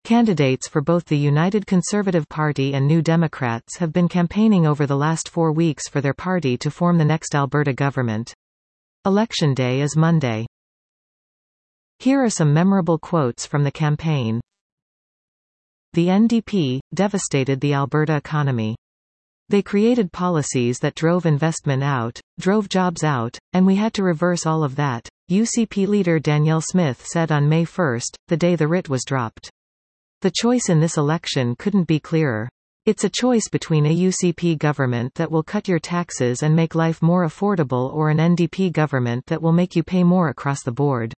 Candidates for both the United Conservative Party and New Democrats have been campaigning over the last 4 weeks for their party to form the next Alberta government. Election day is Monday. Here are some memorable quotes from the campaign. The NDP devastated the Alberta economy. They created policies that drove investment out, drove jobs out, and we had to reverse all of that, UCP leader Danielle Smith said on May 1, the day the writ was dropped. The choice in this election couldn't be clearer. It's a choice between a UCP government that will cut your taxes and make life more affordable or an NDP government that will make you pay more across the board.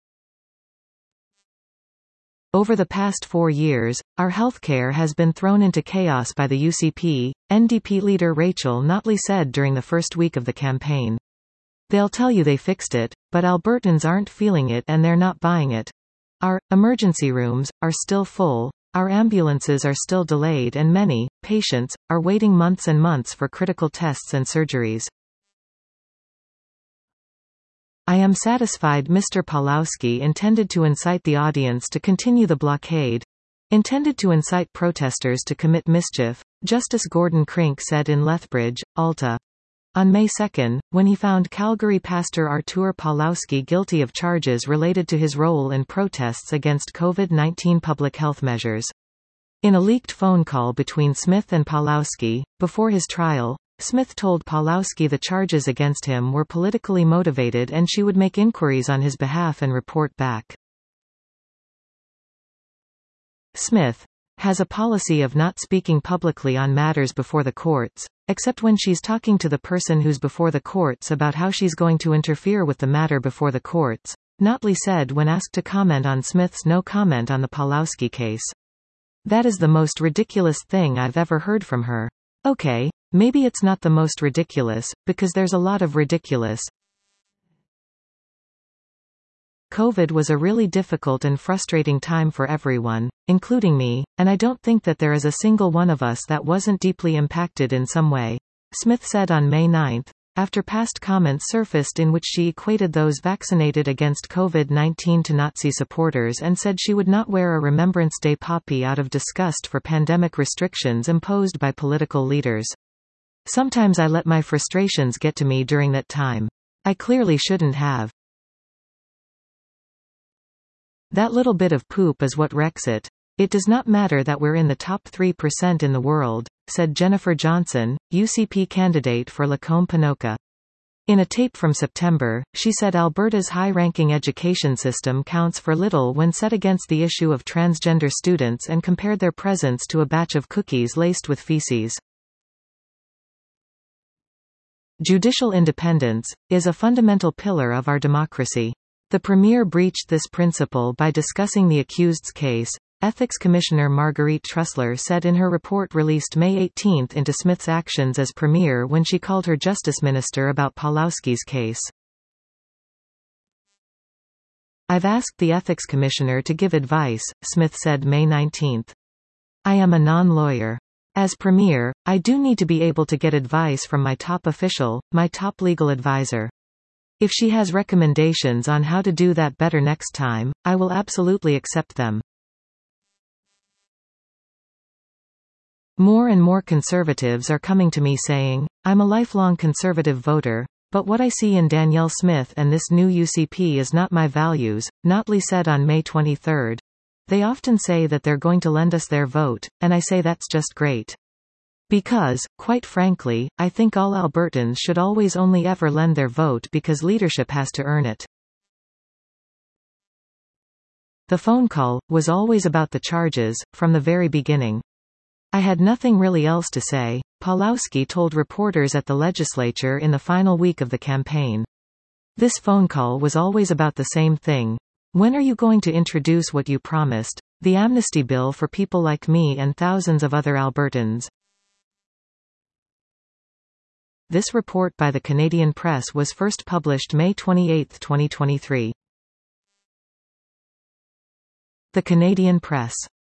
Over the past 4 years, our healthcare has been thrown into chaos by the UCP, NDP leader Rachel Notley said during the first week of the campaign. They'll tell you they fixed it, but Albertans aren't feeling it and they're not buying it. Our emergency rooms are still full, our ambulances are still delayed, and many patients are waiting months and months for critical tests and surgeries. I am satisfied Mr. Pawlowski intended to incite the audience to continue the blockade, intended to incite protesters to commit mischief, Justice Gordon Crink said in Lethbridge, Alta. On May 2, when he found Calgary pastor Artur Pawlowski guilty of charges related to his role in protests against COVID-19 public health measures. In a leaked phone call between Smith and Pawlowski, before his trial, Smith told Pawlowski the charges against him were politically motivated and she would make inquiries on his behalf and report back. Smith has a policy of not speaking publicly on matters before the courts, except when she's talking to the person who's before the courts about how she's going to interfere with the matter before the courts, Notley said when asked to comment on Smith's no comment on the Pawlowski case. That is the most ridiculous thing I've ever heard from her. Okay, maybe it's not the most ridiculous, because there's a lot of ridiculous. COVID was a really difficult and frustrating time for everyone, including me, and I don't think that there is a single one of us that wasn't deeply impacted in some way, Smith said on May 9, after past comments surfaced in which she equated those vaccinated against COVID-19 to Nazi supporters and said she would not wear a Remembrance Day poppy out of disgust for pandemic restrictions imposed by political leaders. Sometimes I let my frustrations get to me during that time. I clearly shouldn't have. That little bit of poop is what wrecks it. It does not matter that we're in the top 3% in the world, said Jennifer Johnson, UCP candidate for Lacombe-Ponoka. In a tape from September, she said Alberta's high-ranking education system counts for little when set against the issue of transgender students and compared their presence to a batch of cookies laced with feces. Judicial independence is a fundamental pillar of our democracy. The Premier breached this principle by discussing the accused's case, Ethics Commissioner Marguerite Trussler said in her report released May 18 into Smith's actions as Premier when she called her Justice Minister about Pawlowski's case. I've asked the Ethics Commissioner to give advice, Smith said May 19. I am a non-lawyer. As Premier, I do need to be able to get advice from my top official, my top legal advisor. If she has recommendations on how to do that better next time, I will absolutely accept them. More and more conservatives are coming to me saying, I'm a lifelong conservative voter, but what I see in Danielle Smith and this new UCP is not my values, Notley said on May 23. They often say that they're going to lend us their vote, and I say that's just great. Because, quite frankly, I think all Albertans should always only ever lend their vote because leadership has to earn it. The phone call was always about the charges, from the very beginning. I had nothing really else to say, Pawlowski told reporters at the legislature in the final week of the campaign. This phone call was always about the same thing. When are you going to introduce what you promised? The amnesty bill for people like me and thousands of other Albertans. This report by the Canadian Press was first published May 28, 2023. The Canadian Press.